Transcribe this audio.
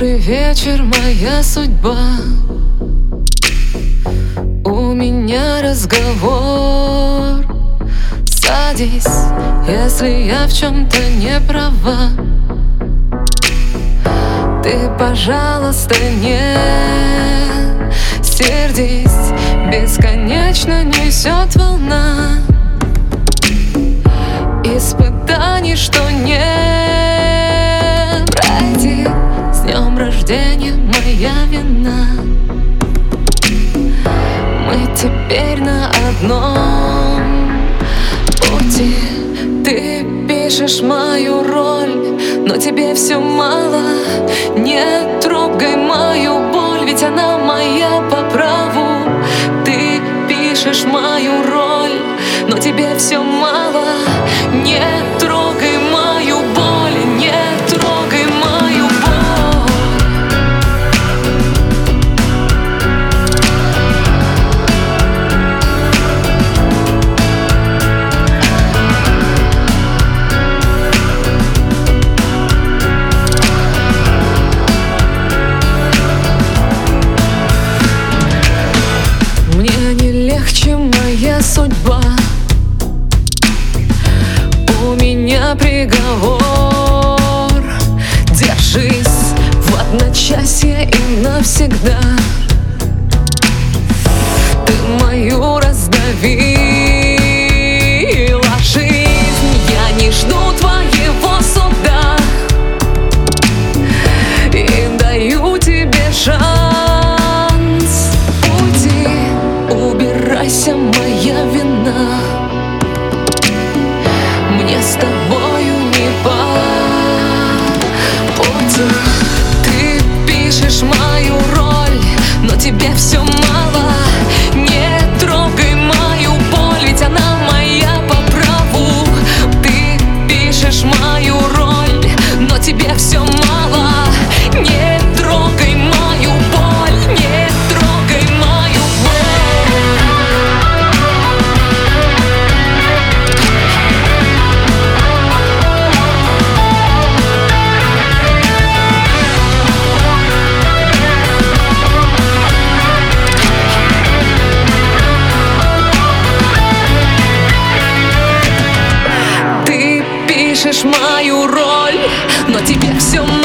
Добрый вечер, моя судьба. У меня разговор. Садись, если я в чем-то не права. Ты, пожалуйста, не сердись. Бесконечно несет волна испытаний, что не пройти. С днем рождения, моя вина. Мы теперь на одном пути. Ты пишешь мою роль, но тебе все мало. Не трогай мою боль, ведь она моя по праву. Ты пишешь мою роль, но тебе все мало. Не трогай мою боль, не трогай мою боль. Мне не легче, моя судьба. У меня приговор. Держись в одночасье и навсегда. Ты мою раздавила жизнь. Я не жду твоего суда и даю тебе шанс уйти. Убирайся, моя вина. Мне с тобою не по пути. Ты пишешь мою роль, но тебе все мало. Не трогай мою боль, ведь она моя по праву. Ты пишешь мою роль, но тебе все мало. Не трогай мою боль, не трогай мою пишешь мою роль, но тебе все мало.